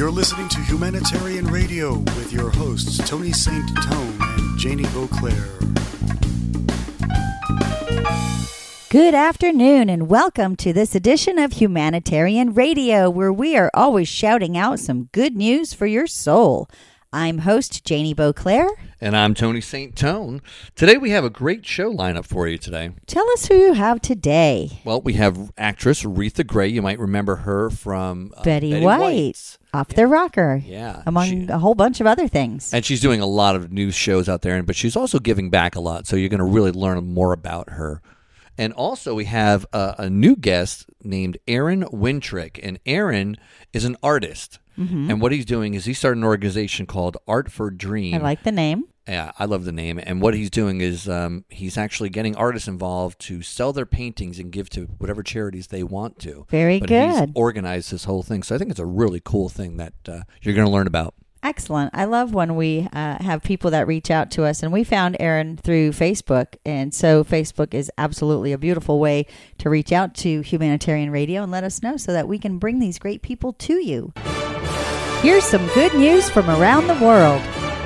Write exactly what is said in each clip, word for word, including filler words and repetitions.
You're listening to Humanitarian Radio with your hosts, Tony Saint Tone and Janie Beauclair. Good afternoon and welcome to this edition of Humanitarian Radio, where we are always shouting out some good news for your soul. I'm host Janie Beauclair. And I'm Tony Saint Tone. Today we have a great show lineup for you today. Tell us who you have today. Well, we have actress Aretha Gray. You might remember her from uh, Betty, Betty White, White's. Off yeah. the Rocker, yeah, among she, a whole bunch of other things. And she's doing a lot of news shows out there, but she's also giving back a lot, so you're going to really learn more about her. And also we have a, a new guest named Aaron Wintrick, and Aaron is an artist. Mm-hmm. And what he's doing is he started an organization called Art for Dream. I like the name. Yeah, I love the name. And what he's doing is um, he's actually getting artists involved to sell their paintings and give to whatever charities they want to. Very but good. He's organized this whole thing. So I think it's a really cool thing that uh, you're going to learn about. Excellent. I love when we uh, have people that reach out to us, and we found Aaron through Facebook, and so Facebook is absolutely a beautiful way to reach out to Humanitarian Radio and let us know so that we can bring these great people to you. Here's some good news from around the world.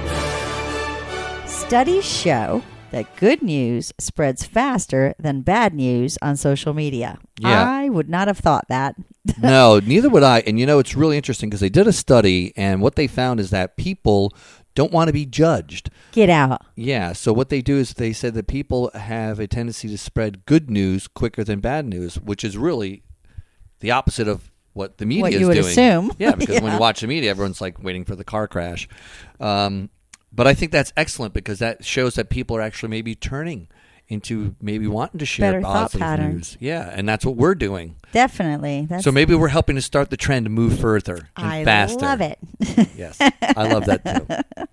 Studies show that good news spreads faster than bad news on social media. Yeah. I would not have thought that. No, neither would I. And you know, it's really interesting because they did a study, and what they found is that people don't want to be judged. Get out. Yeah, so what they do is they said that people have a tendency to spread good news quicker than bad news, which is really the opposite of what the media what is you would doing. assume. Yeah, because yeah. when you watch the media, everyone's like waiting for the car crash. Um, but I think that's excellent because that shows that people are actually maybe turning into maybe wanting to share Better thought positive pattern. news. Yeah, and that's what we're doing. Definitely. That's So maybe we're helping to start the trend to move further and I faster. love it. Yes, I love that too.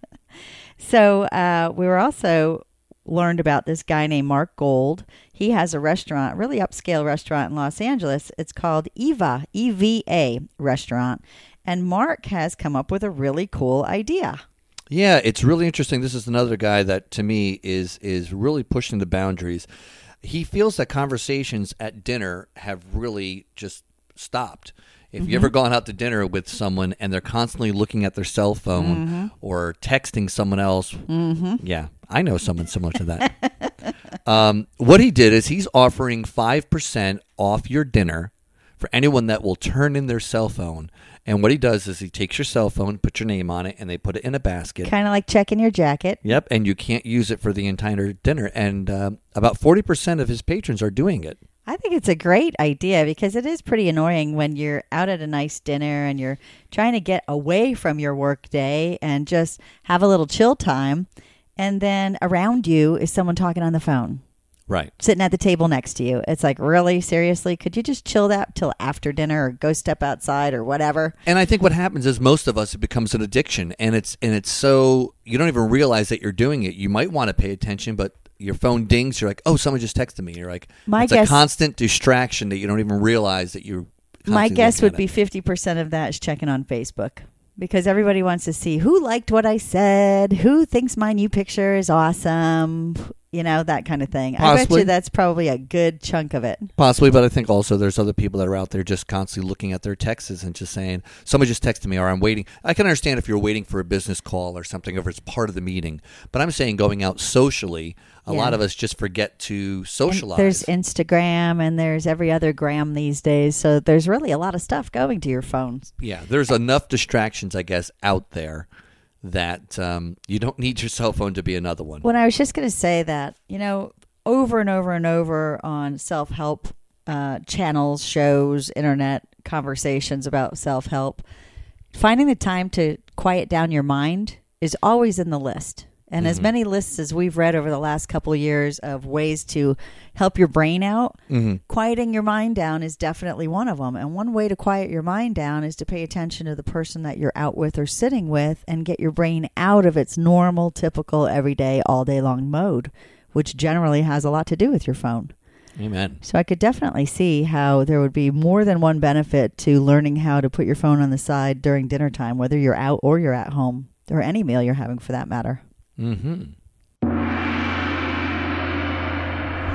So uh, we were also learned about this guy named Mark Gold. He has a restaurant, really upscale restaurant in Los Angeles. It's called Eva, E V A restaurant. And Mark has come up with a really cool idea. Yeah, it's really interesting. This is another guy that, to me, is is really pushing the boundaries. He feels that conversations at dinner have really just stopped. If Mm-hmm. you ever gone out to dinner with someone and they're constantly looking at their cell phone Mm-hmm. or texting someone else, Mm-hmm. yeah, I know someone similar to that. um, what he did is he's offering five percent off your dinner for anyone that will turn in their cell phone. And what he does is he takes your cell phone, puts your name on it, and they put it in a basket. Kind of like checking your jacket. Yep, and you can't use it for the entire dinner. And uh, about forty percent of his patrons are doing it. I think it's a great idea because it is pretty annoying when you're out at a nice dinner and you're trying to get away from your work day and just have a little chill time. And then around you is someone talking on the phone. Right. Sitting at the table next to you. It's like, really? Seriously? Could you just chill that till after dinner or go step outside or whatever? And I think what happens is most of us, it becomes an addiction. And it's and it's so, you don't even realize that you're doing it. You might want to pay attention, but your phone dings. You're like, oh, someone just texted me. You're like, My it's guess, a constant distraction that you don't even realize that you're My guess would it. be fifty percent of that is checking on Facebook. Because everybody wants to see who liked what I said, who thinks my new picture is awesome, you know, that kind of thing. Possibly. I bet you that's probably a good chunk of it. Possibly, but I think also there's other people that are out there just constantly looking at their texts and just saying, somebody just texted me or I'm waiting. I can understand if you're waiting for a business call or something, or if it's part of the meeting. But I'm saying going out socially, a Yeah. lot of us just forget to socialize. And there's Instagram and there's every other gram these days. So there's really a lot of stuff going to your phones. Yeah, there's enough distractions, I guess, out there that um, you don't need your cell phone to be another one. When I was just going to say that, you know, over and over and over on self-help uh, channels, shows, internet conversations about self-help, finding the time to quiet down your mind is always in the list. And Mm-hmm. as many lists as we've read over the last couple of years of ways to help your brain out, Mm-hmm. quieting your mind down is definitely one of them. And one way to quiet your mind down is to pay attention to the person that you're out with or sitting with and get your brain out of its normal, typical, everyday, all day long mode, which generally has a lot to do with your phone. Amen. So I could definitely see how there would be more than one benefit to learning how to put your phone on the side during dinner time, whether you're out or you're at home, or any meal you're having for that matter. Mm-hmm.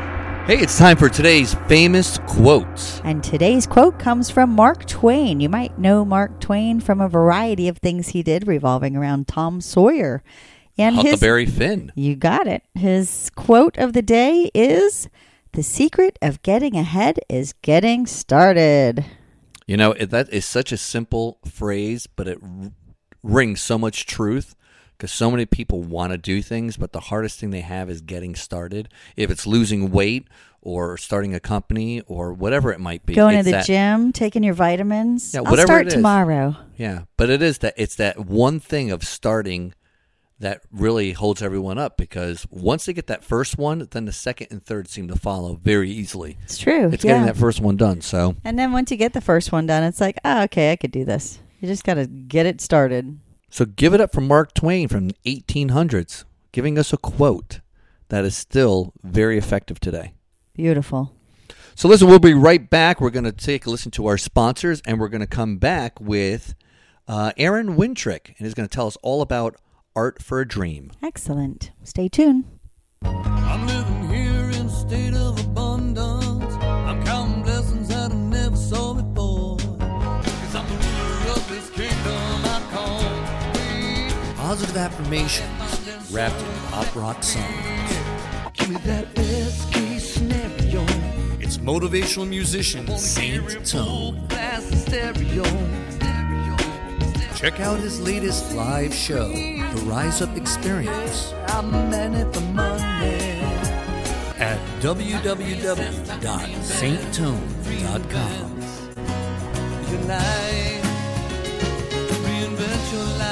Hey, it's time for today's famous quotes. And today's quote comes from Mark Twain. You might know Mark Twain from a variety of things he did revolving around Tom Sawyer. And Huckleberry his, Finn. You got it. His quote of the day is, "The secret of getting ahead is getting started." You know, it, that is such a simple phrase, but it r- rings so much truth. Because so many people want to do things, but the hardest thing they have is getting started. If it's losing weight or starting a company or whatever it might be. Going to it's the that, gym, taking your vitamins. Yeah, I'll whatever start it is. tomorrow. Yeah, but it is that it's that one thing of starting that really holds everyone up, because once they get that first one, then the second and third seem to follow very easily. It's true. It's yeah. getting that first one done. So, and then once you get the first one done, it's like, oh, okay, I could do this. You just got to get it started. So give it up for Mark Twain from the eighteen hundreds, giving us a quote that is still very effective today. Beautiful. So listen, we'll be right back. We're going to take a listen to our sponsors, and we're going to come back with uh, Aaron Wintrick, and he's going to tell us all about Art for a Dream. Excellent. Stay tuned. I'm living here in a state of abundance. I'm counting blessings that I never saw before. 'Cause I'm the ruler of this kingdom I call me. Positive affirmations wrapped in pop rock songs. Give me that best case scenario. It's motivational musician Saint Tone. Blast the stereo. Check out his latest live show, The Rise Up Experience, I'm a man at the money. at w w w dot saint tone dot com. Your life, reinvent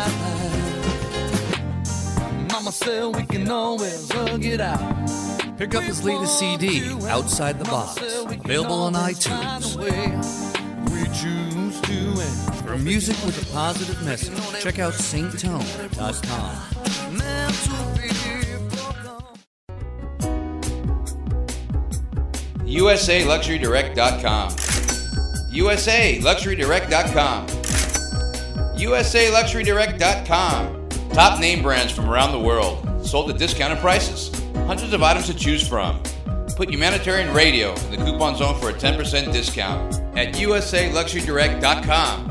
your life. Mama said we can always hug it out. Pick up his latest C D, Outside the Box, available on iTunes. We choose to end. For music with a positive message, check out saint tone dot com. Meant to be broken. U S A Luxury Direct dot com. U S A Luxury Direct dot com. U S A Luxury Direct dot com. Top name brands from around the world, sold at discounted prices. Hundreds of items to choose from. Put Humanitarian Radio in the coupon zone for a ten percent discount at U S A Luxury Direct dot com.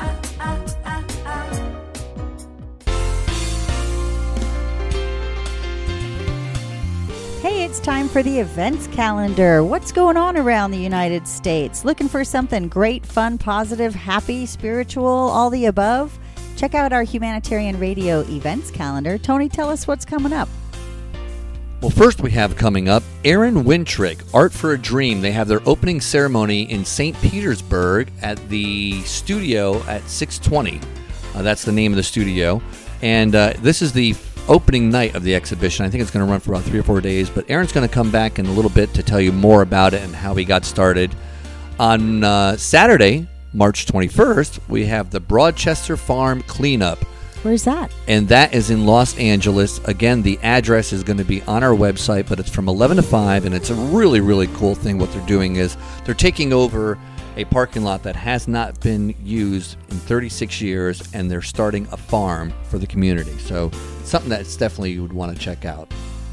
Hey, it's time for the events calendar. What's going on around the United States? Looking for something great, fun, positive, happy, spiritual, all the above? Check out our Humanitarian Radio events calendar. Tony, tell us what's coming up. Well, first we have coming up Aaron Wintrick, Art for a Dream. They have their opening ceremony in Saint Petersburg at the studio at six twenty. Uh, that's the name of the studio. And uh, this is the opening night of the exhibition. I think it's going to run for about three or four days. But Aaron's going to come back in a little bit to tell you more about it and how he got started. On uh, Saturday, March twenty-first, we have the Broadchester Farm Cleanup. Where's that? And that is in Los Angeles. Again, the address is going to be on our website, but it's from eleven to five, and it's a really, really cool thing. What they're doing is they're taking over a parking lot that has not been used in thirty-six years, and they're starting a farm for the community. So something that's definitely you would want to check out.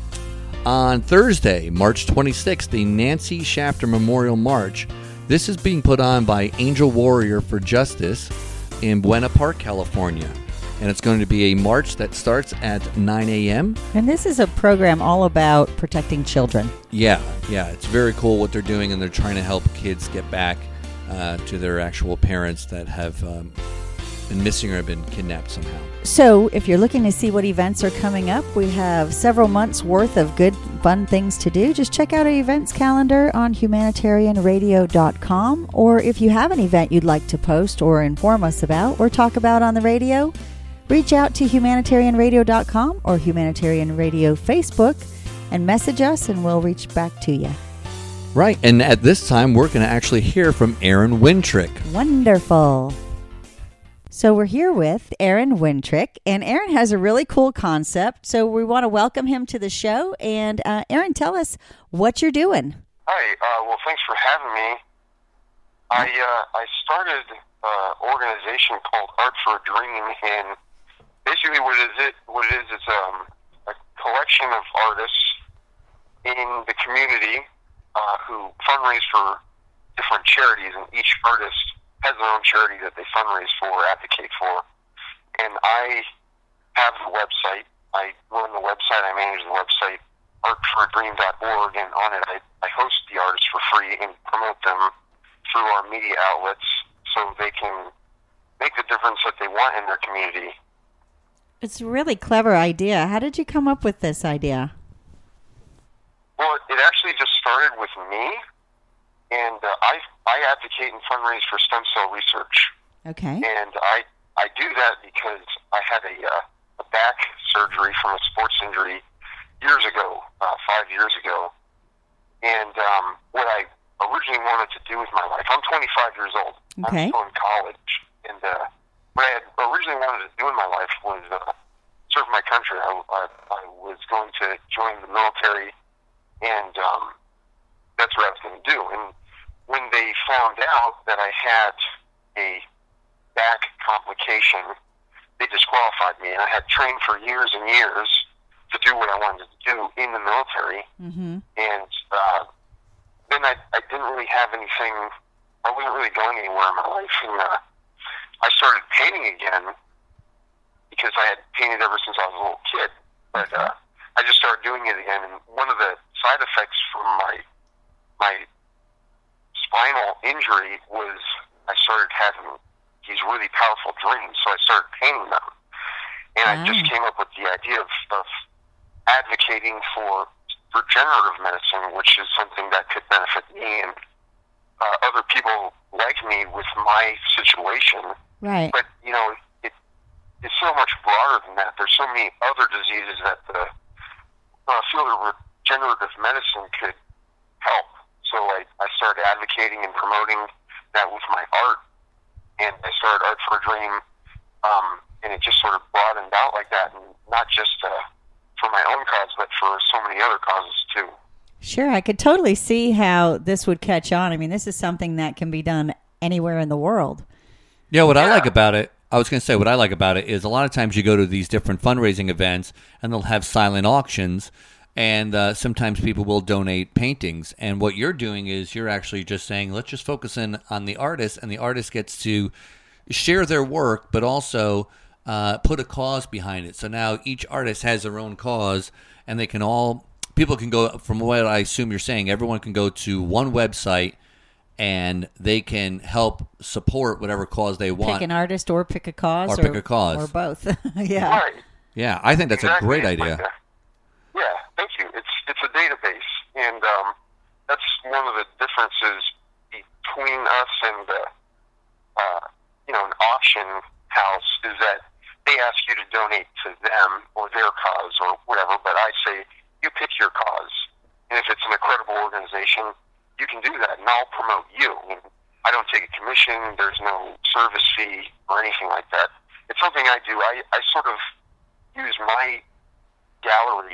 On Thursday, March twenty-sixth, the Nancy Shafter Memorial March. This is being put on by Angel Warrior for Justice in Buena Park, California. And it's going to be a march that starts at nine a.m. And this is a program all about protecting children. Yeah, yeah. It's very cool what they're doing, and they're trying to help kids get back uh, to their actual parents that have um, been missing or have been kidnapped somehow. So if you're looking to see what events are coming up, we have several months worth of good, fun things to do. Just check out our events calendar on humanitarian radio dot com. Or if you have an event you'd like to post or inform us about or talk about on the radio, reach out to humanitarian radio dot com or Humanitarian Radio Facebook and message us, and we'll reach back to you. Right, and at this time, we're going to actually hear from Aaron Wintrick. Wonderful. So we're here with Aaron Wintrick, and Aaron has a really cool concept. So we want to welcome him to the show. And uh, Aaron, tell us what you're doing. Hi. Uh, well, thanks for having me. I uh, I started an organization called Art for a Dream, and basically what it is, it, what it is, it's um, a collection of artists in the community uh, who fundraise for different charities, and each artist has their own charity that they fundraise for or advocate for. And I have the website. I run the website. I manage the website, art for a dream dot org, and on it I, I host the artists for free and promote them through our media outlets so they can make the difference that they want in their community. It's a really clever idea. How did you come up with this idea? Well, it actually just started with me, and uh, I I advocate and fundraise for stem cell research. Okay. And I I do that because I had a, uh, a back surgery from a sports injury years ago, uh, five years ago. And um, what I originally wanted to do with my life, I'm twenty-five years old. Okay. I'm still in college. And uh, what I had originally wanted to do in my life was uh, serve my country. I, I, I was going to join the military, and um, that's what I was going to do. And when they found out that I had a back complication, they disqualified me. And I had trained for years and years to do what I wanted to do in the military. Mm-hmm. And uh, then I, I didn't really have anything, I wasn't really going anywhere in my life. And uh, I started painting again because I had painted ever since I was a little kid. But uh, I just started doing it again. And one of the side effects from my my spinal injury was I started having these really powerful dreams. So I started painting them. And Wow. I just came up with the idea of, of advocating for regenerative medicine, which is something that could benefit me and uh, other people like me with my situation. Right. But, you know, it, it's so much broader than that. There's so many other diseases that the uh, field of regenerative medicine could help. So I, I started advocating and promoting that with my art, and I started Art for a Dream, um, and it just sort of broadened out like that, and not just uh, for my own cause, but for so many other causes too. Sure, I could totally see how this would catch on. I mean, this is something that can be done anywhere in the world. Yeah, what I Yeah. like about it, I was going to say what I like about it is a lot of times you go to these different fundraising events and they'll have silent auctions, and uh, sometimes people will donate paintings. And what you're doing is you're actually just saying, let's just focus in on the artist, and the artist gets to share their work, but also uh, put a cause behind it. So now each artist has their own cause, and they can all, people can go, from what I assume you're saying, everyone can go to one website and they can help support whatever cause they want. Pick an artist or pick a cause. Or pick a cause. Or both. Yeah. Right. Yeah, I think that's Exactly. a great It's idea. like that. Yeah, thank you. It's it's a database, and um, that's one of the differences between us and uh, uh, you know an auction house is that they ask you to donate to them or their cause or whatever, but I say you pick your cause, and if it's an incredible organization, you can do that, and I'll promote you. And I don't take a commission. There's no service fee or anything like that. It's something I do. I, I sort of use my gallery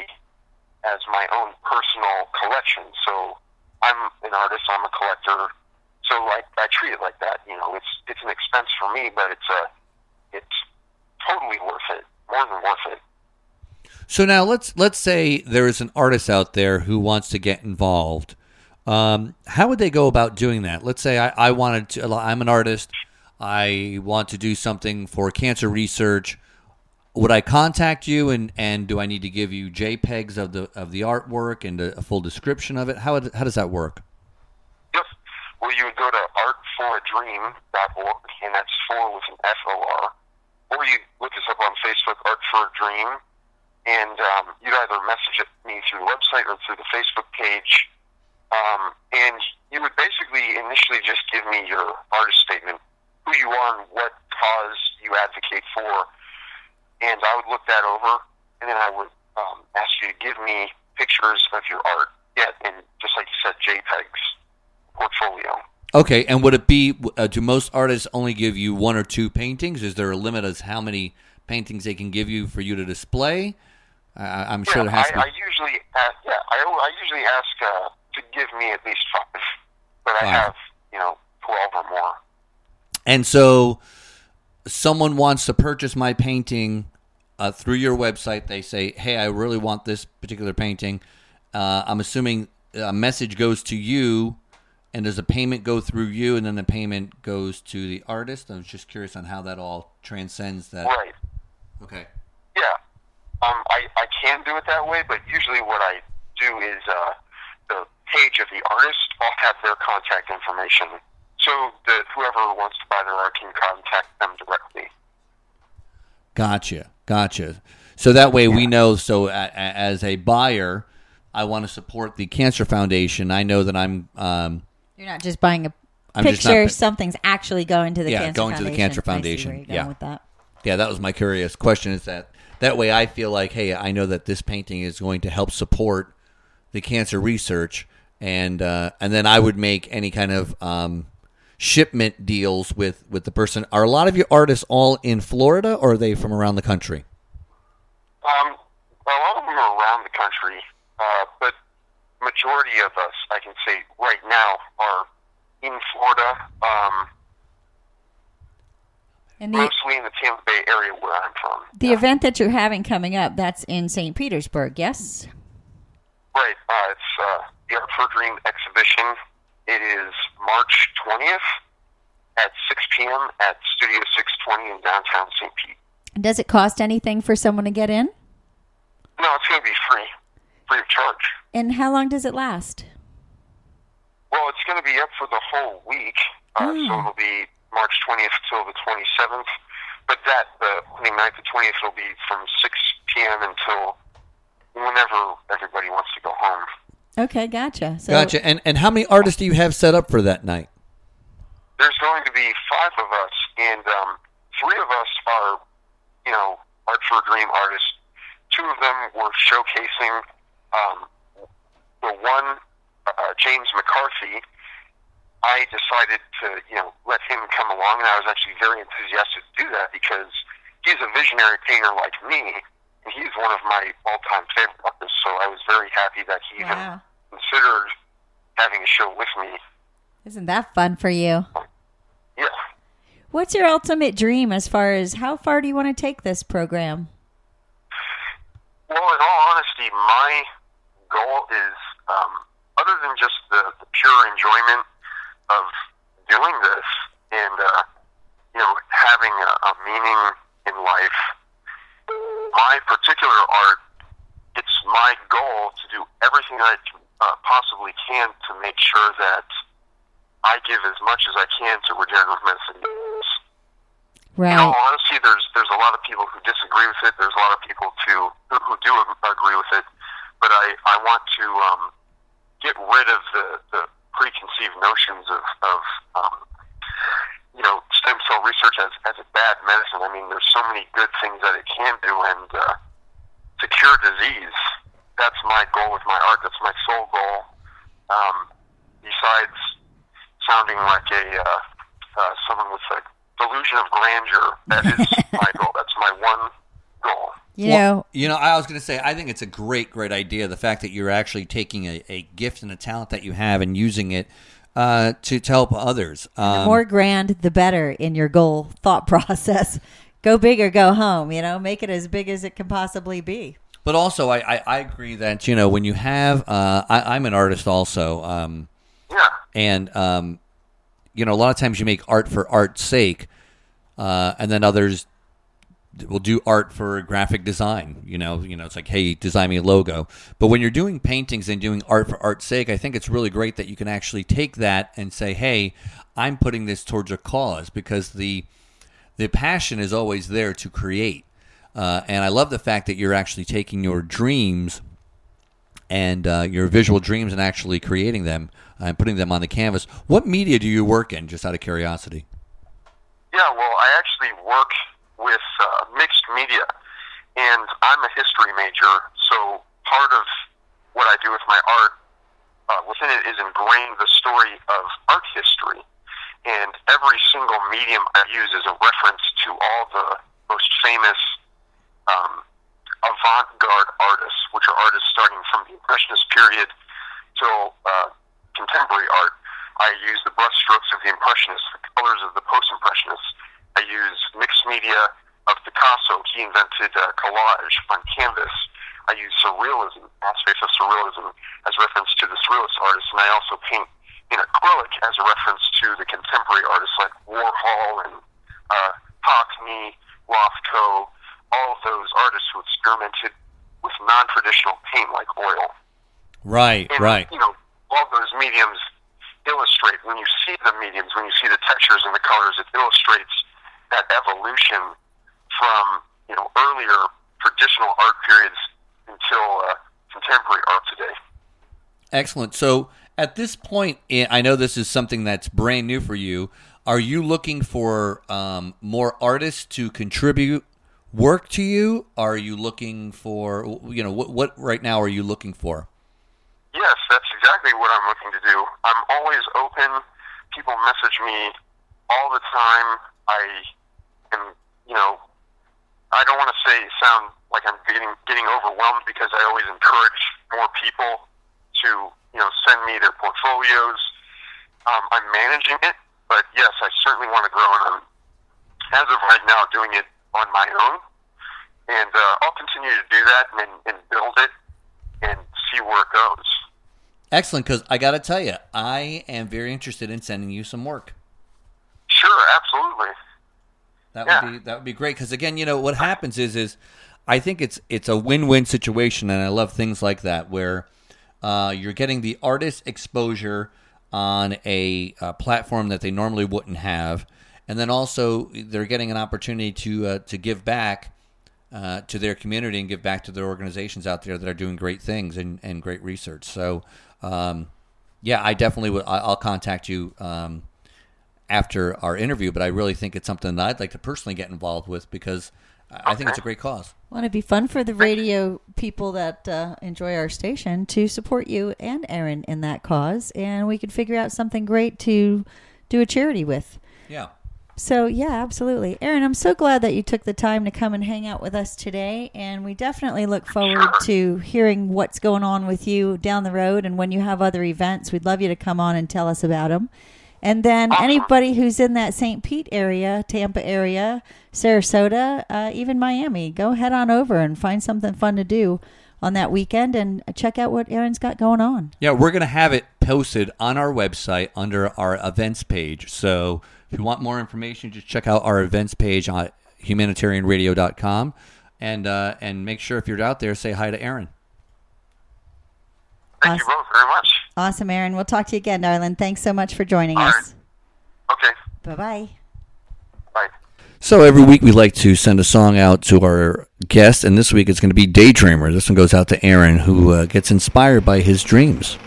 as my own personal collection. So I'm an artist, I'm a collector, so I, I treat it like that. You know, it's it's an expense for me, but it's a it's totally worth it, more than worth it. So now let's let's say there is an artist out there who wants to get involved. Um, how would they go about doing that? Let's say I, I wanted to. I'm an artist. I want to do something for cancer research. Would I contact you, and, and do I need to give you JPEGs of the of the artwork and a, a full description of it? How would, how does that work? Yep. Well, you would go to art for a dream dot org, and that's four with an F O R. Or you look us up on Facebook, Art for a Dream, and um, you'd either message me through the website or through the Facebook page. Um, and you would basically initially just give me your artist statement, who you are and what cause you advocate for. And I would look that over, and then I would um, ask you to give me pictures of your art. Yeah, and just like you said, JPEGs, portfolio. Okay, and would it be, uh, do most artists only give you one or two paintings? Is there a limit as how many paintings they can give you for you to display? Uh, I'm sure yeah, there has I, to be. I usually ask, yeah, I, I usually ask uh, to give me at least five, but I Five. have, you know, twelve or more. And so someone wants to purchase my painting uh, through your website. They say, hey, I really want this particular painting. Uh, I'm assuming a message goes to you, and does the payment go through you, and then the payment goes to the artist? I was just curious on how that all transcends that. Right. Okay. Yeah. Um, I, I can do it that way, but usually what I do is uh, the page of the artist, I'll have their contact information, so that whoever wants to buy their art can contact them directly. Gotcha. Gotcha. So that way we know, so a, a, as a buyer, I want to support the Cancer Foundation. I know that I'm... Um, You're not just buying a I'm just picture. not- Something's actually going to the Yeah, Cancer going to Foundation. the Cancer I see Foundation. where you're going Yeah. with that. Yeah, that was my curious question, is that that way I feel like, hey, I know that this painting is going to help support the cancer research, and uh, and then I would make any kind of um, shipment deals with, with the person. Are a lot of your artists all in Florida, or are they from around the country? Um, a lot of them are around the country, uh, but majority of us, I can say right now, are in Florida, um, And the mostly in the Tampa Bay area where I'm from. the Yeah. event that you're having coming up, that's in Saint Petersburg, yes? Right. Uh, it's uh, the Art for a Dream exhibition. It is March twentieth at six p.m. at Studio six twenty in downtown Saint Pete. Does it cost anything for someone to get in? No, it's going to be free, free of charge. And how long does it last? Well, it's going to be up for the whole week, uh, Hmm. so it'll be March twentieth till the twenty-seventh. But that, the twenty-ninth to twentieth, will be from six p.m. until whenever everybody wants to go home. Okay, gotcha. So, Gotcha. And and how many artists do you have set up for that night? There's going to be five of us, and um, three of us are, you know, Art for a Dream artists. Two of them were showcasing. Um, the one, uh, James McCarthy, I decided to, you know, let him come along, and I was actually very enthusiastic to do that because he's a visionary painter like me, and he's one of my all-time favorite artists, so I was very happy that he even wow. considered having a show with me. Isn't that fun for you? Yeah. What's your ultimate dream as far as how far do you want to take this program? Well, in all honesty, my goal is, um, other than just the, the pure enjoyment of doing this and, uh, you know, having a, a meaning in life, my particular art, it's my goal to do everything I uh, possibly can to make sure that I give as much as I can to regenerative medicine. Right. In all honesty, there's there's a lot of people who disagree with it. There's a lot of people too who, who do agree with it. But I, I want to um, get rid of the, the preconceived notions of, of um, you know, stem cell research as, as a bad medicine. I mean, there's so many good things that it can do, and uh, to cure disease, that's my goal with my art. That's my sole goal. Um, besides sounding like a uh, uh, someone with a delusion of grandeur, that is my goal. That's my one goal. You Well, know, you know, I was going to say, I think it's a great, great idea. The fact that you're actually taking a, a gift and a talent that you have and using it uh, to, to help others. Um, the more grand, the better in your goal thought process. Go big or go home, you know, make it as big as it can possibly be. But also, I, I, I agree that, you know, when you have, uh, I, I'm an artist also, um, Yeah. and, um, you know, a lot of times you make art for art's sake, uh, and then others will do art for graphic design. You know, you know, it's like, hey, design me a logo. But when you're doing paintings and doing art for art's sake, I think it's really great that you can actually take that and say, hey, I'm putting this towards a cause, because the the passion is always there to create. Uh, and I love the fact that you're actually taking your dreams and uh, your visual dreams and actually creating them and putting them on the canvas. What media do you work in, just out of curiosity? Yeah, well, I actually work with uh, mixed media, and I'm a history major, so part of what I do with my art, uh, within it is ingrained the story of art history, and every single medium I use is a reference to all the most famous um, avant-garde artists, which are artists starting from the Impressionist period till uh, contemporary art. I use the brushstrokes of the Impressionists, the colors of the Post-Impressionists. I use mixed media of Picasso. He invented uh, collage on canvas. I use surrealism, aspects of surrealism, as reference to the surrealist artists, and I also paint in acrylic as a reference to the contemporary artists like Warhol and uh, Hockney, Rothko, all of those artists who experimented with non-traditional paint like oil. Right, and, right. You know, all those mediums illustrate, when you see the mediums, when you see the textures and the colors, it illustrates that evolution from, you know, earlier traditional art periods until uh, contemporary art today. Excellent. So at this point, I know this is something that's brand new for you. Are you looking for um, more artists to contribute work to you? Are you looking for, you know, what, what right now are you looking for? Yes, that's exactly what I'm looking to do. I'm always open. People message me all the time. I am, you know, I don't want to say sound like I'm getting getting overwhelmed, because I always encourage more people to, you know, send me their portfolios. Um, I'm managing it, but yes, I certainly want to grow, and I'm, as of right now, doing it on my own. And uh, I'll continue to do that and, and build it and see where it goes. Excellent, because I got to tell you, I am very interested in sending you some work. Sure, absolutely. That yeah. would be that would be great, because again, you know, what happens is is I think it's it's a win-win situation, and I love things like that where uh, you're getting the artist exposure on a, a platform that they normally wouldn't have, and then also they're getting an opportunity to uh, to give back uh, to their community and give back to their organizations out there that are doing great things and, and great research. So, um, yeah, I definitely would. I'll contact you um, after our interview, but I really think it's something that I'd like to personally get involved with, because I think it's a great cause. Well, it'd be fun for the radio people that uh, enjoy our station to support you and Aaron in that cause, and we could figure out something great to do a charity with. Yeah. So, yeah, absolutely. Aaron, I'm so glad that you took the time to come and hang out with us today, and we definitely look forward to hearing what's going on with you down the road, and when you have other events, we'd love you to come on and tell us about them. And then anybody who's in that Saint Pete area, Tampa area, Sarasota, uh, even Miami, go head on over and find something fun to do on that weekend and check out what Aaron's got going on. Yeah, we're going to have it posted on our website under our events page. So if you want more information, just check out our events page on humanitarian radio dot com, and uh, and make sure if you're out there, say hi to Aaron. Thank Awesome. you both very much. Awesome, Aaron. We'll talk to you again, darling. Thanks so much for joining All us. right. Okay. Bye-bye. Bye. So every week we like to send a song out to our guest, and this week it's going to be Daydreamer. This one goes out to Aaron, who uh, gets inspired by his dreams.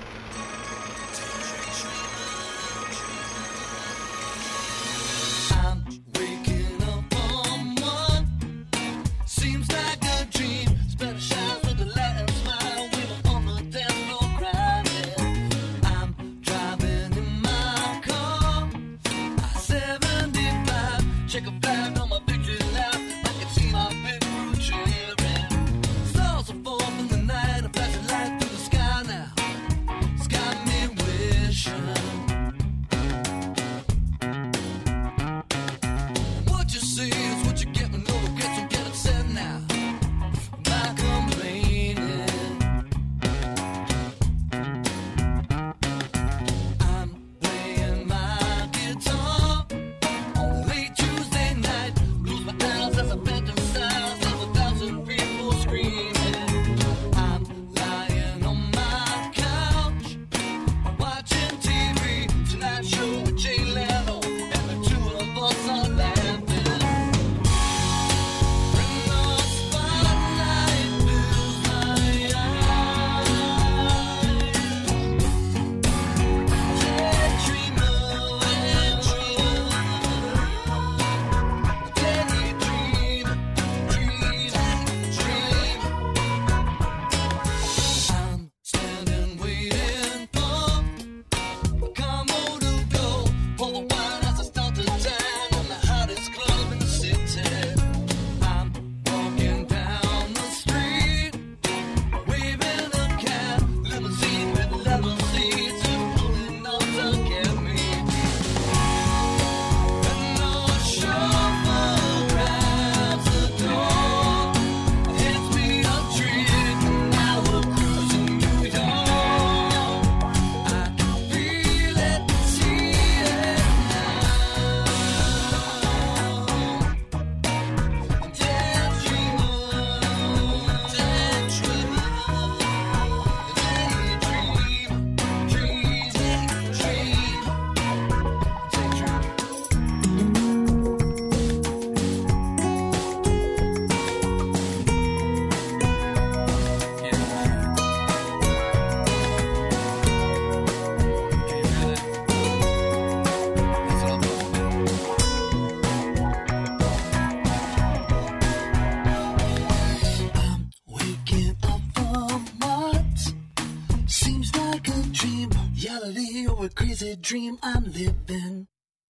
seems like a dream, reality or a crazy dream I'm living.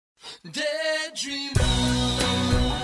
Daydreamer.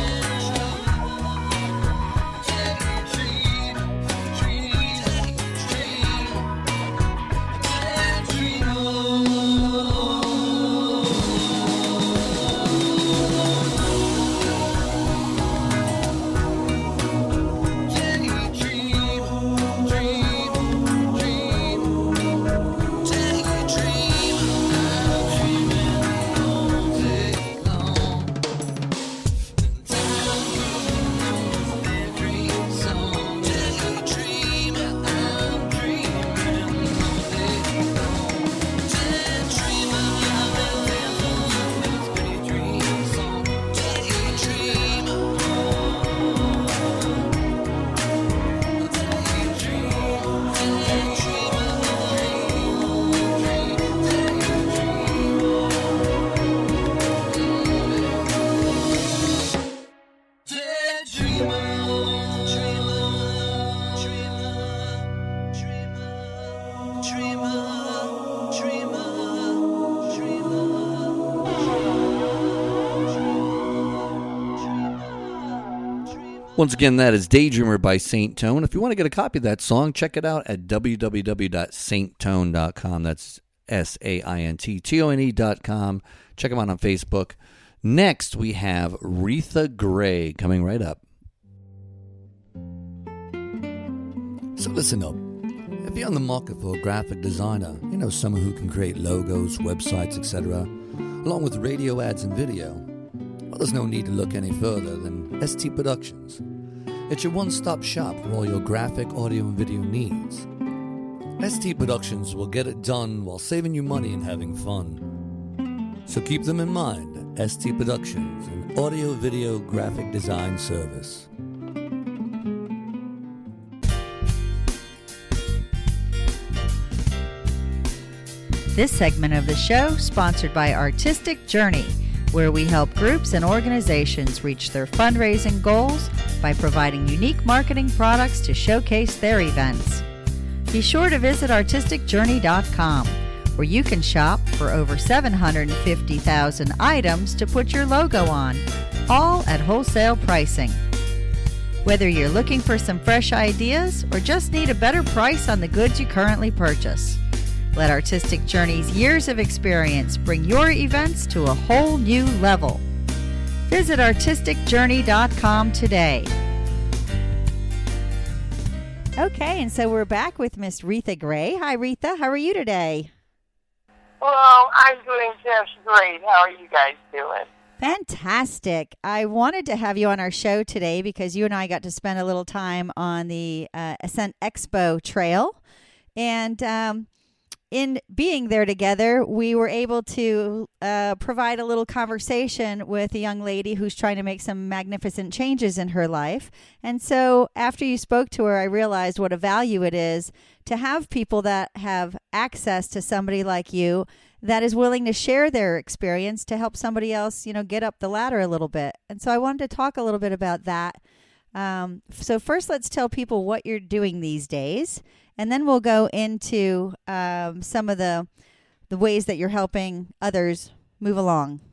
Once again, that is Daydreamer by Saint Tone. If you want to get a copy of that song, check it out at w w w dot saint tone dot com. That's S A I N T T O N E dot com. Check them out on Facebook. Next, we have Retha Gray coming right up. So listen up. If you're on the market for a graphic designer, you know, someone who can create logos, websites, et cetera, along with radio ads and video, well, there's no need to look any further than S T Productions. It's your one-stop shop for all your graphic, audio, and video needs. S T Productions will get it done while saving you money and having fun. So keep them in mind. S T Productions, an audio, video, graphic design service. This segment of the show sponsored by Artistic Journey, where we help groups and organizations reach their fundraising goals by providing unique marketing products to showcase their events. Be sure to visit artistic journey dot com, where you can shop for over seven hundred fifty thousand items to put your logo on, all at wholesale pricing. Whether you're looking for some fresh ideas or just need a better price on the goods you currently purchase, let Artistic Journey's years of experience bring your events to a whole new level. Visit artistic journey dot com today. Okay, and so we're back with Miss Retha Gray. Hi, Retha. How are you today? Well, I'm doing just great. How are you guys doing? Fantastic. I wanted to have you on our show today because you and I got to spend a little time on the uh, Ascent Expo trail. And um, in being there together, we were able to uh, provide a little conversation with a young lady who's trying to make some magnificent changes in her life. And so after you spoke to her, I realized what a value it is to have people that have access to somebody like you that is willing to share their experience to help somebody else, you know, get up the ladder a little bit. And so I wanted to talk a little bit about that. Um, so first, let's tell people what you're doing these days. And then we'll go into um, some of the the ways that you're helping others move along.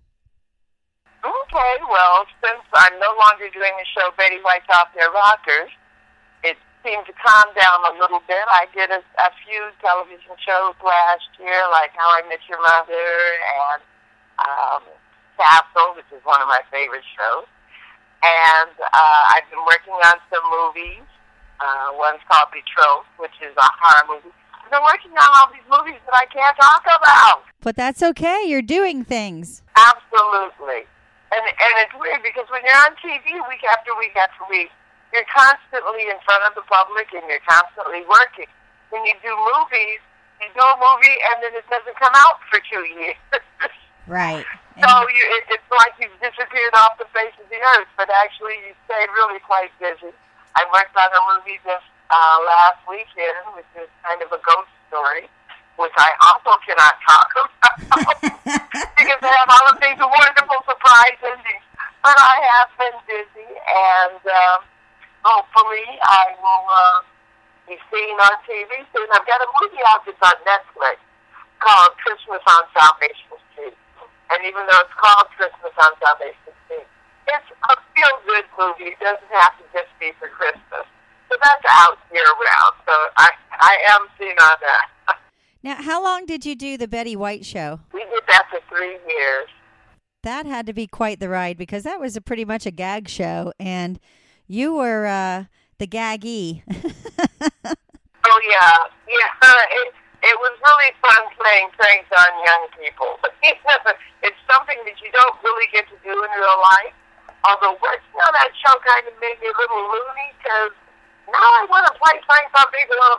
Okay, well, since I'm no longer doing the show Betty White's Off Their Rockers, it seemed to calm down a little bit. I did a, a few television shows last year, like How I Met Your Mother and um, Castle, which is one of my favorite shows. And uh, I've been working on some movies. Uh, one's called Betrothed, which is a horror movie. I've been working on all these movies that I can't talk about. But that's okay. You're doing things. Absolutely. And and it's weird because when you're on T V week after week after week, you're constantly in front of the public and you're constantly working. When you do movies, you do a movie and then it doesn't come out for two years. Right. So you, it, it's like you've disappeared off the face of the earth, but actually you stayed really quite busy. I worked on a movie this uh, last weekend, which is kind of a ghost story, which I also cannot talk about because they have all of these wonderful surprise endings. But I have been busy, and um, hopefully I will uh, be seeing seen on T V soon. I've got a movie out that's on Netflix called Christmas on Salvation Street. And even though it's called Christmas on Salvation Street, it's a feel-good movie. It doesn't have to just be for Christmas. So that's out year-round. So I, I am seen on that. Now, how long did you do the Betty White show? We did that for three years. That had to be quite the ride because that was a pretty much a gag show, and you were uh, the gaggee. Oh, yeah. Yeah, it, it was really fun playing pranks on young people. It's something that you don't really get to do in real life. Although, you know, that show kind of made me a little loony because now I want to play pranks on people all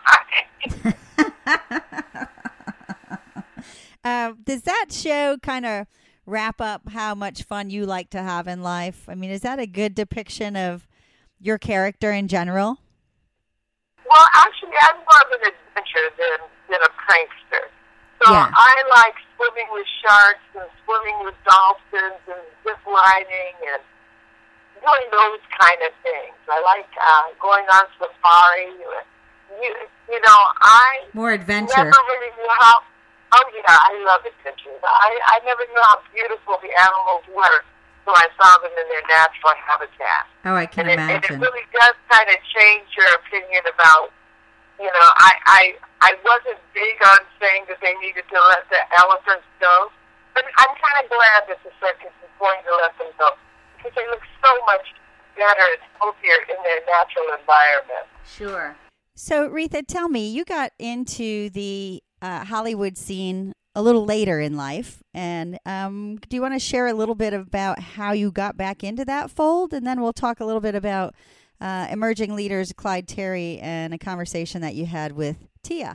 the time. uh, does that show kind of wrap up how much fun you like to have in life? I mean, is that a good depiction of your character in general? Well, actually, I'm more of an adventure than, than a prankster. So Yeah. I like swimming with sharks and swimming with dolphins and zip lining and doing those kind of things. I like uh, going on safari. You, you know, I More adventure. never really knew how. Oh yeah, I love adventures. I I never knew how beautiful the animals were until I saw them in their natural habitat. Oh, I can and, it, and it imagine. really does kind of change your opinion about. You know, I, I I wasn't big on saying that they needed to let the elephants go, but I'm kind of glad that the circus is going to let them go because they look so much better and healthier in their natural environment. Sure. So, Retha, tell me, you got into the uh, Hollywood scene a little later in life, and um, do you want to share a little bit about how you got back into that fold, and then we'll talk a little bit about Uh, emerging leaders, Clyde Terry, and a conversation that you had with Tia.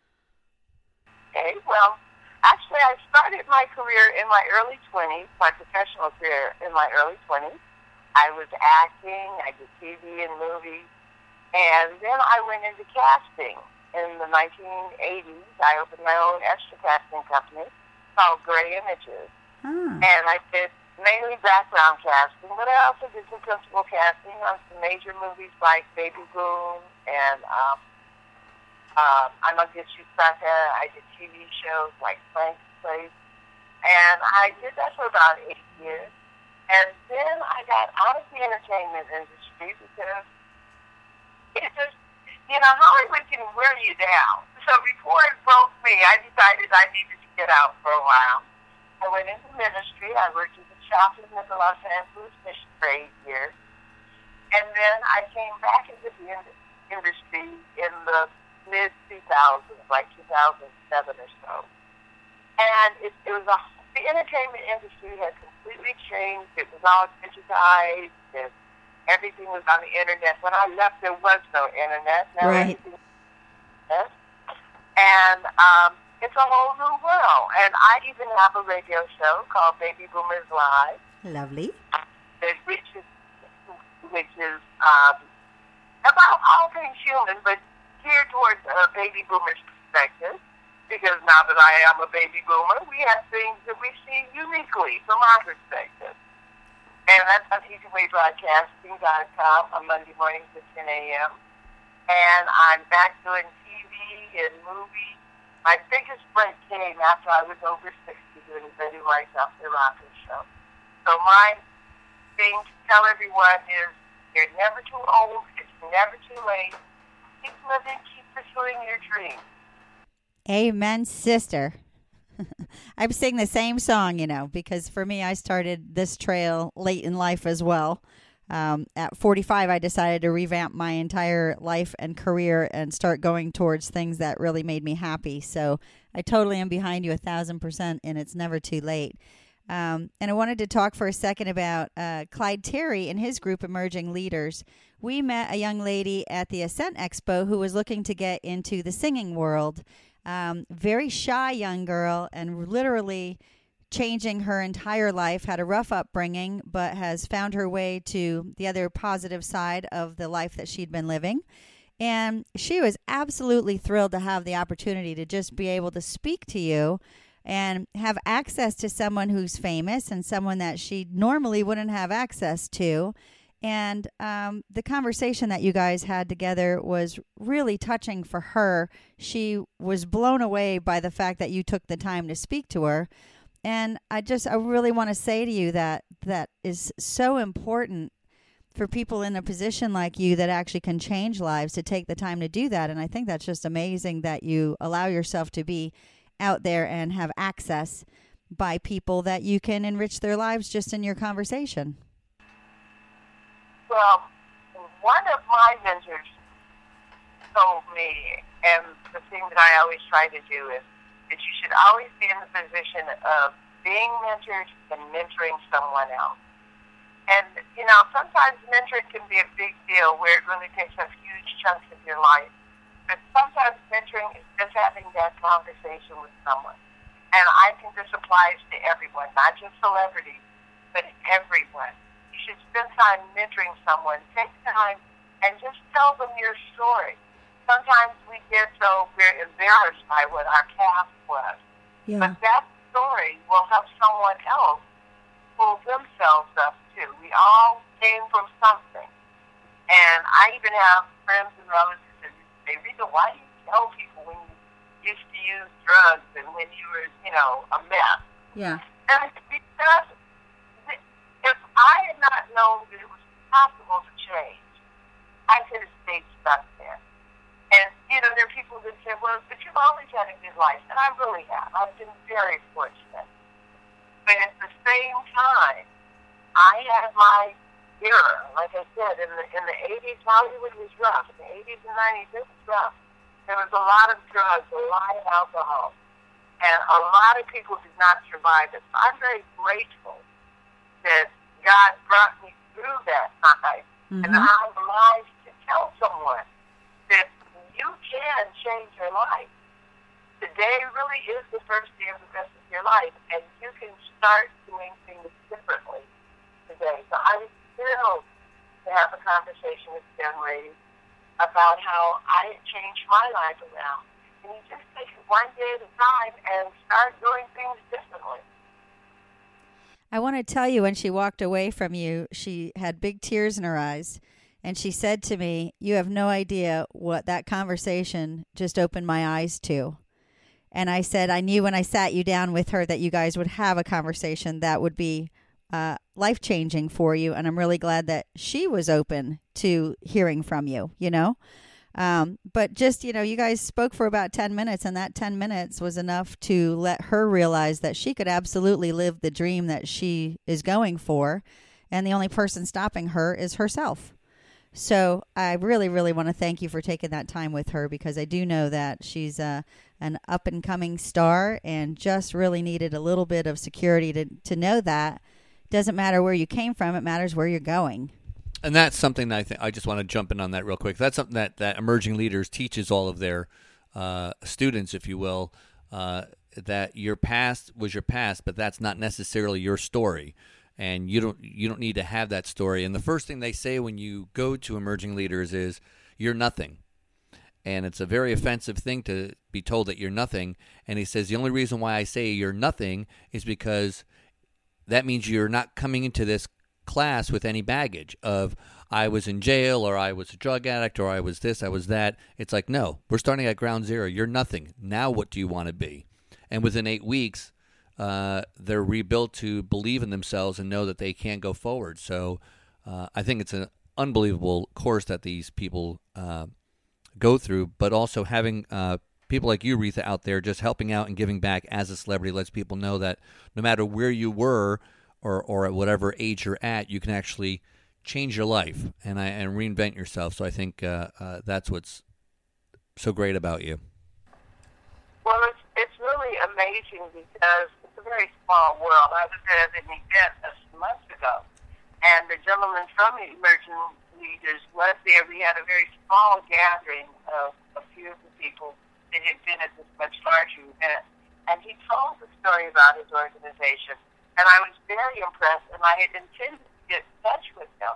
Okay, well, actually, I started my career in my early twenties, my professional career in my early twenties. I was acting, I did T V and movies, and then I went into casting. In the nineteen eighties, I opened my own extra casting company called Gray Images, Hmm. and I did mainly background casting, but I also did some principal casting on some major movies like Baby Boom and um, um, I'm a Good You Sucker. I did T V shows like Frank's Place, and I did that for about eight years. And then I got out of the entertainment industry because it just, you know, Hollywood can wear you down. So before it broke me, I decided I needed to get out for a while. I went into ministry. I worked as a chaplain at the Los Angeles Mission for eight years. And then I came back into the in- industry in the mid two thousands, like two thousand seven or so. And it, it was a, the entertainment industry had completely changed. It was all digitized. And everything was on the internet. When I left, there was no internet. Now Right. everything is. And um, it's a whole new world. And I even have a radio show called Baby Boomers Live, Lovely. which is, which is um, about all things human, but geared towards a baby boomer's perspective. Because now that I am a baby boomer, we have things that we see uniquely from our perspective. And that's on easy way broadcasting dot com on Monday mornings at ten a.m. And I'm back doing T V and movies. My biggest break came after I was over sixty doing the Betty White Off the Rocker show. So my thing to tell everyone is you're never too old, it's never too late. Keep living, keep pursuing your dreams. Amen, sister. I'm singing the same song, you know, because for me, I started this trail late in life as well. Um, at forty-five, I decided to revamp my entire life and career and start going towards things that really made me happy. So I totally am behind you a thousand percent, and it's never too late. Um, and I wanted to talk for a second about uh, Clyde Terry and his group, Emerging Leaders. We met a young lady at the Ascent Expo who was looking to get into the singing world. Um, very shy young girl, and literally changing her entire life, had a rough upbringing, but has found her way to the other positive side of the life that she'd been living. And she was absolutely thrilled to have the opportunity to just be able to speak to you and have access to someone who's famous and someone that she normally wouldn't have access to. And um, the conversation that you guys had together was really touching for her. She was blown away by the fact that you took the time to speak to her. And I just, I really want to say to you that that is so important for people in a position like you that actually can change lives to take the time to do that. And I think that's just amazing that you allow yourself to be out there and have access by people that you can enrich their lives just in your conversation. Well, one of my mentors told me, and the thing that I always try to do is that you should always be in the position of being mentored and mentoring someone else. And, you know, sometimes mentoring can be a big deal where it really takes up huge chunks of your life. But sometimes mentoring is just having that conversation with someone. And I think this applies to everyone, not just celebrities, but everyone. You should spend time mentoring someone. Take time and just tell them your story. Sometimes we get so we're embarrassed by what our past was. Yeah. But that story will help someone else pull themselves up, too. We all came from something. And I even have friends and relatives that say, Rita, why do you tell people when you used to use drugs and when you were, you know, a mess? Yeah. And it's because if I had not known that it was possible to change, I could have stayed stuck there. And, you know, there are people that say, well, but you've always had a good life. And I really have. I've been very fortunate. But at the same time, I had my era. Like I said, in the in the eighties, Hollywood was rough. In the eighties and nineties, it was rough. There was a lot of drugs, a lot of alcohol. And a lot of people did not survive it. So I'm very grateful that God brought me through that time. Mm-hmm. And I'm alive to tell someone that you can change your life. Today really is the first day of the rest of your life, and you can start doing things differently today. So I'm thrilled to have a conversation with young ladies about how I changed my life around. And you just take it one day at a time and start doing things differently. I want to tell you, when she walked away from you, she had big tears in her eyes. And she said to me, you have no idea what that conversation just opened my eyes to. And I said, I knew when I sat you down with her that you guys would have a conversation that would be uh, life-changing for you. And I'm really glad that she was open to hearing from you, you know. Um, but just, you know, you guys spoke for about ten minutes, and that ten minutes was enough to let her realize that she could absolutely live the dream that she is going for. And the only person stopping her is herself. So I really, really want to thank you for taking that time with her, because I do know that she's uh, an up-and-coming star and just really needed a little bit of security to, to know that it doesn't matter where you came from, it matters where you're going. And that's something that I think I just want to jump in on that real quick. That's something that, that Emerging Leaders teaches all of their uh, students, if you will, uh, that your past was your past, but that's not necessarily your story. And you don't you don't need to have that story. And the first thing they say when you go to Emerging Leaders is, you're nothing. And it's a very offensive thing to be told that you're nothing. And he says, the only reason why I say you're nothing is because that means you're not coming into this class with any baggage of, I was in jail, or I was a drug addict, or I was this, I was that. It's like, no, we're starting at ground zero. You're nothing. Now what do you want to be? And within eight weeks, Uh, they're rebuilt to believe in themselves and know that they can go forward. So uh, I think it's an unbelievable course that these people uh, go through, but also having uh, people like you, Retha, out there just helping out and giving back as a celebrity lets people know that no matter where you were or, or at whatever age you're at, you can actually change your life and, I, and reinvent yourself. So I think uh, uh, that's what's so great about you. Well, it's, it's really amazing because it's a very small world. I was at an event a few months ago, and the gentleman from the Emerging Leaders was there. We had a very small gathering of a few of the people that had been at this much larger event, and he told the story about his organization, and I was very impressed, and I had intended to get in touch with him.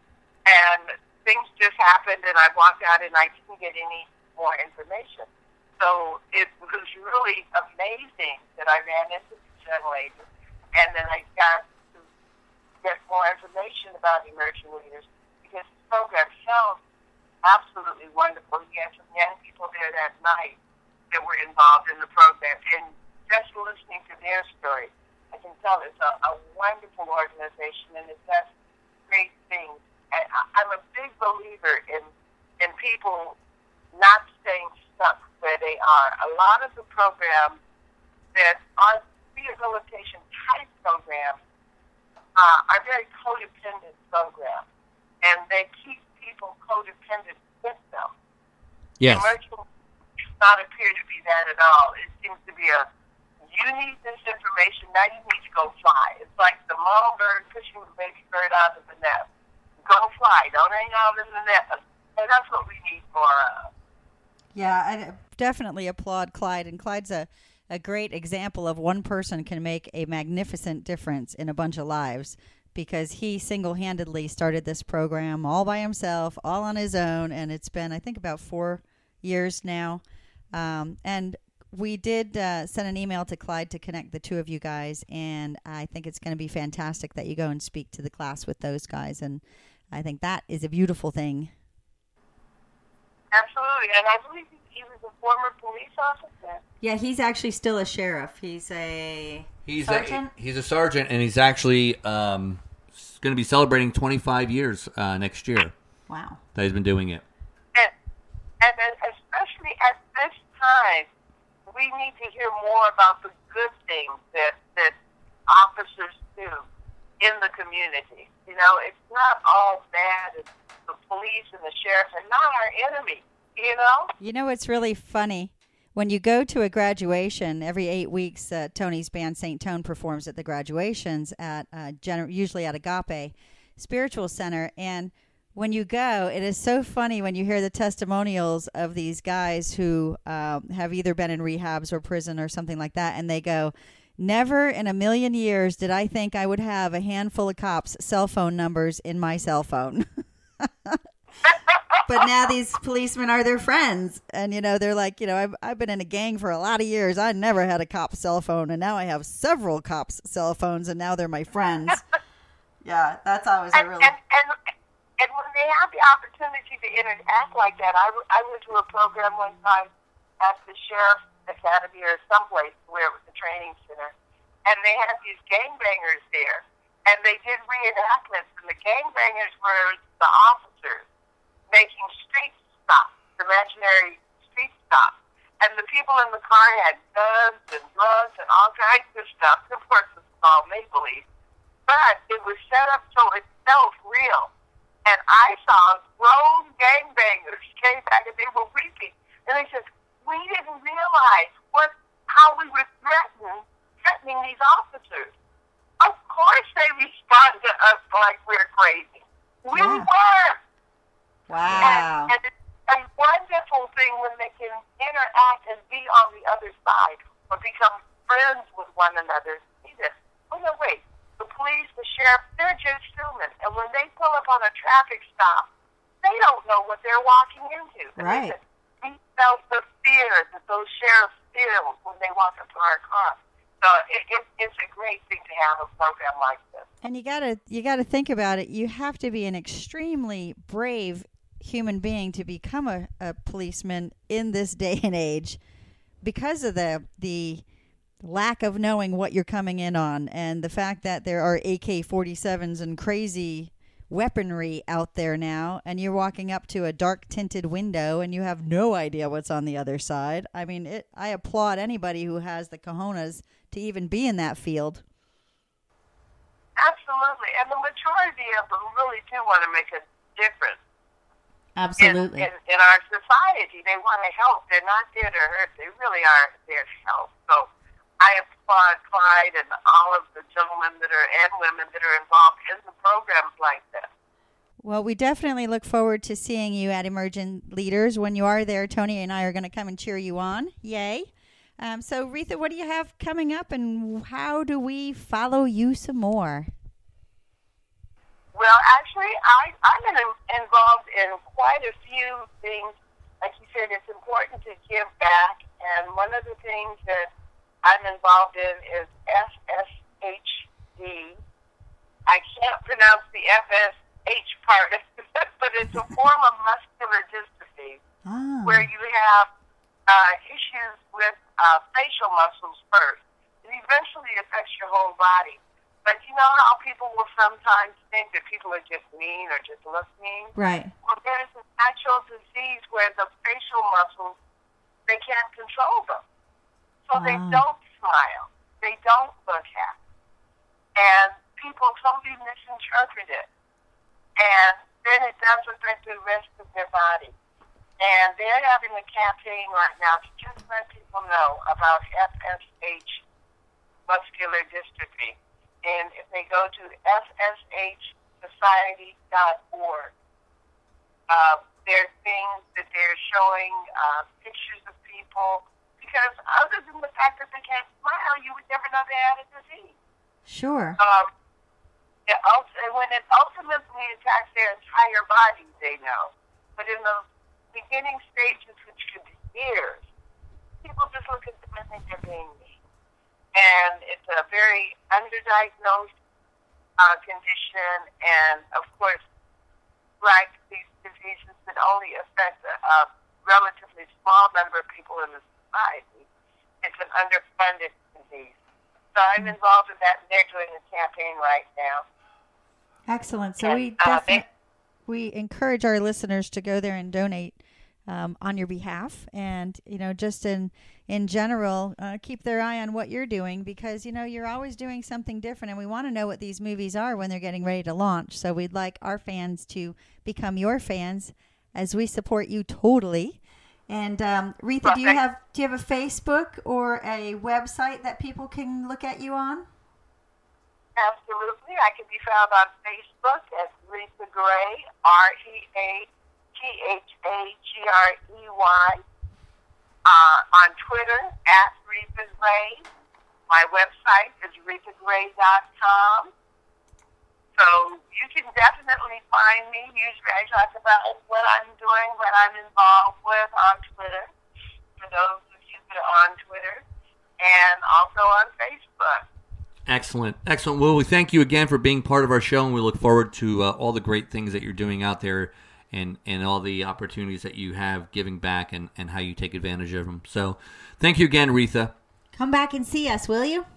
And things just happened, and I walked out, and I didn't get any more information. So it was really amazing that I ran into this young lady, and then I got to get more information about emerging leaders, because the program sounds absolutely wonderful. He had some young people there that night that were involved in the program, and just listening to their story, I can tell it's a, a wonderful organization, and it does great things. And I, I'm a big believer in in people not staying stuck where they are. A lot of the programs that are rehabilitation type programs uh, are very codependent programs, and they keep people codependent with them. Yes. Emerging does not appear to be that at all. It seems to be a, you need this information, now you need to go fly. It's like the mom bird pushing the baby bird out of the nest. Go fly, don't hang out in the nest. And that's what we need more of. Yeah, I definitely applaud Clyde, and Clyde's a, a great example of one person can make a magnificent difference in a bunch of lives, because he single-handedly started this program all by himself, all on his own, and it's been, I think, about four years now. Um, and we did uh, send an email to Clyde to connect the two of you guys, and I think it's going to be fantastic that you go and speak to the class with those guys, and I think that is a beautiful thing. Absolutely, and I believe he was a former police officer. Yeah, he's actually still a sheriff. He's a He's sergeant? a he's a sergeant, and he's actually um, going to be celebrating twenty-five years uh, next year. Wow. That he's been doing it. And, and especially at this time, we need to hear more about the good things that, that officers do in the community. You know, it's not all bad. It's the police and the sheriff are not our enemy, you know? You know what's really funny? When you go to a graduation, every eight weeks, uh, Tony's band Saint Tone performs at the graduations, at uh, gener- usually at Agape Spiritual Center. And when you go, it is so funny when you hear the testimonials of these guys who um, have either been in rehabs or prison or something like that, and they go, never in a million years did I think I would have a handful of cops' cell phone numbers in my cell phone. But now these policemen are their friends. And, you know, they're like, you know, I've, I've been in a gang for a lot of years. I never had a cop's cell phone, and now I have several cops' cell phones, and now they're my friends. Yeah, that's always a And, really... and, and, and when they have the opportunity to interact like that, I, w- I went to a program one time at the Sheriff's Academy or someplace where it was a training center, and they had these gangbangers there, and they did reenactments, and the gangbangers were the officers making street stops, imaginary street stops. And the people in the car had guns and drugs and all kinds of stuff. Of course, it's all make-believe. But it was set up so it felt real. And I saw grown gangbangers came back, and they were weeping. And they said, we didn't realize what how we were threatening, threatening these officers. Of course they respond to us like we're crazy. We Yeah. were. Wow. And, and it's a wonderful thing when they can interact and be on the other side or become friends with one another. See this? Oh, no, wait. The police, the sheriff, they're just human. And when they pull up on a traffic stop, they don't know what they're walking into. Right. We felt the fear that those sheriffs feel when they walk up to our car. So it, it, it's a great thing to have a program like this. And you gotta you gotta think about it. You have to be an extremely brave human being to become a, a policeman in this day and age, because of the the lack of knowing what you're coming in on, and the fact that there are A K forty-sevens and crazy weaponry out there now, and you're walking up to a dark tinted window and you have no idea what's on the other side. I mean, it, I applaud anybody who has the cojones to even be in that field. Absolutely. And the majority of them really do want to make a difference. Absolutely. In, in, in our society, they want to help. They're not there to hurt. They really are there to help. So I applaud Clyde and all of the gentlemen that are and women that are involved in the programs like this. Well, we definitely look forward to seeing you at Emergent Leaders. When you are there, Tony and I are going to come and cheer you on. Yay. Um, so, Retha, what do you have coming up, and how do we follow you some more? Well, actually, I, I'm in, involved in quite a few things. Like you said, it's important to give back. And one of the things that I'm involved in is S S H D, I can't pronounce the F S H part, but it's a form of muscular dystrophy Ah. where you have uh, issues with uh, facial muscles first. It eventually affects your whole body. But you know how people will sometimes think that people are just mean or just look mean? Right. Well, there's an actual disease where the facial muscles, they can't control them. So they Wow. don't smile. They don't look happy. And people totally misinterpret it. And then it does affect the rest of their body. And they're having a campaign right now to just let people know about F S H, muscular dystrophy. And if they go to f s h society dot org, uh, there's things that they're showing, uh, pictures of people. Because other than the fact that they can't smile, you would never know they had a disease. Sure. Um, it also, when it ultimately attacks their entire body, they know. But in the beginning stages, which could be years, people just look at them and think they're being mean. And it's a very underdiagnosed uh, condition, and of course, like these diseases that only affect a, a relatively small number of people in the society, it's an underfunded disease. So I'm involved in that, and they're doing a campaign right now. Excellent. So And, we uh, definitely we encourage our listeners to go there and donate um, on your behalf, and you know, just in in general, uh, keep their eye on what you're doing, because you know you're always doing something different, and we want to know what these movies are when they're getting ready to launch. So we'd like our fans to become your fans, as we support you totally. And um, Retha, do you have do you have a Facebook or a website that people can look at you on? Absolutely. I can be found on Facebook as Retha Gray, R E A T H A G R E Y. Uh, on Twitter, at Retha Gray. My website is retha gray dot com. So you can definitely find me. Usually I talk about what I'm doing, what I'm involved with on Twitter, for those of you that are on Twitter, and also on Facebook. Excellent. Excellent. Well, we thank you again for being part of our show, and we look forward to uh, all the great things that you're doing out there, and, and all the opportunities that you have giving back, and, and how you take advantage of them. So thank you again, Retha. Come back and see us, will you?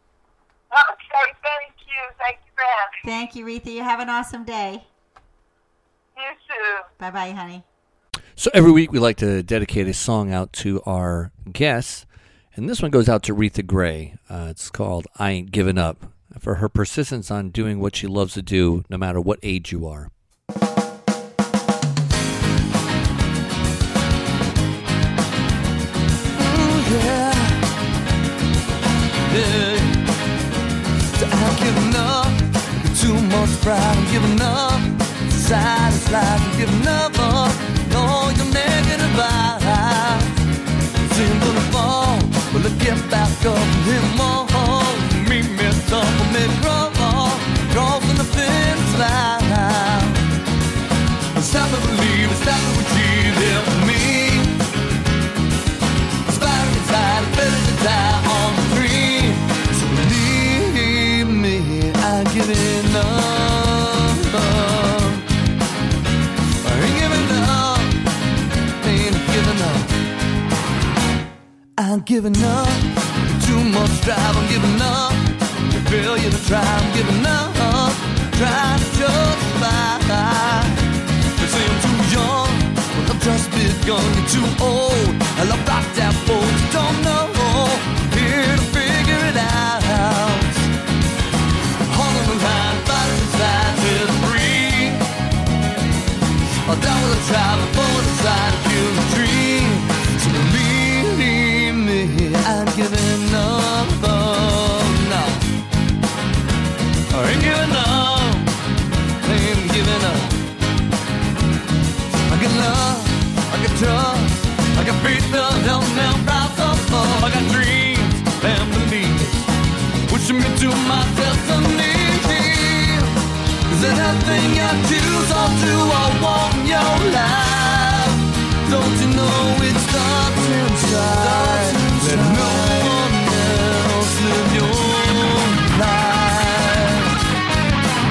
Okay, thank you. Thank you for having me. Thank you, Retha. You have an awesome day. You too. Bye-bye, honey. So every week we like to dedicate a song out to our guests, and this one goes out to Retha Gray. Uh, it's called I Ain't Giving Up, for her persistence on doing what she loves to do, no matter what age you are. I'm giving up, too much pride, I'm giving up. Society is life, I'm giving up on all your negative vibes. See I'm gonna fall, well I get back up and hit them all. Me mess up, I make wrong, crossing the finish line. It's time to believe, it's time to achieve, there for me. Inspiring inside, better to die on the dream. So believe me, I'm giving up. I ain't giving up, ain't giving up. I'm giving up, too much drive, I'm giving up. The failure to try, I'm giving up. Trying to justify. They say I'm too young, well I've just begun. You're too old, I love rock that boat. You don't know, here to figure it out. All on the line, fighting inside, feel free. I'll die with a try before I decide to kill the dream. So believe me, I'm giving up. Oh, no, I ain't giving up. I ain't giving up. I got love, I got trust, I got faith, love, help, now, rise up. Oh, I got dreams and beliefs, pushing me to my destiny. Is that everything I choose or do I want in your life? Don't you know it starts inside? Let no one else live your life.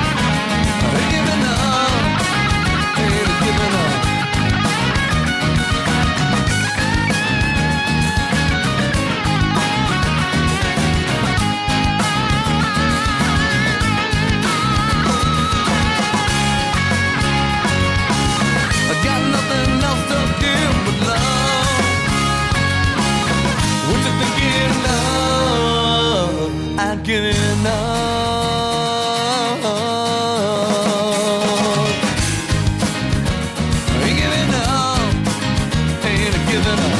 giving up. Ain't giving up. Ain't giving up.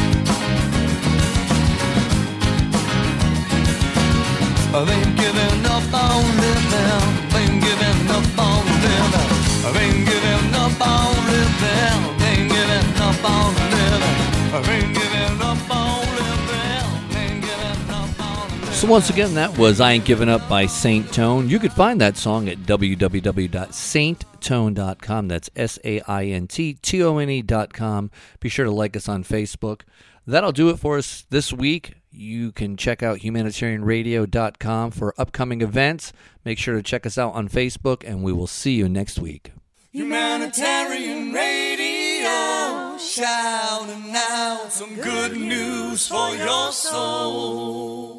I've ain't giving up on living. Ain't giving up on living. I've ain't giving up on living. Ain't giving up on living. I've ain't giving up on living. Ain't giving up on living. So once again, that was I Ain't Giving Up by Saint Tone. You could find that song at w w w dot saint tone dot com. That's S A I N T T O N E dot com. Be sure to like us on Facebook. That'll do it for us this week. You can check out humanitarian radio dot com for upcoming events. Make sure to check us out on Facebook, and we will see you next week. Humanitarian Radio, shouting out some good news for your soul.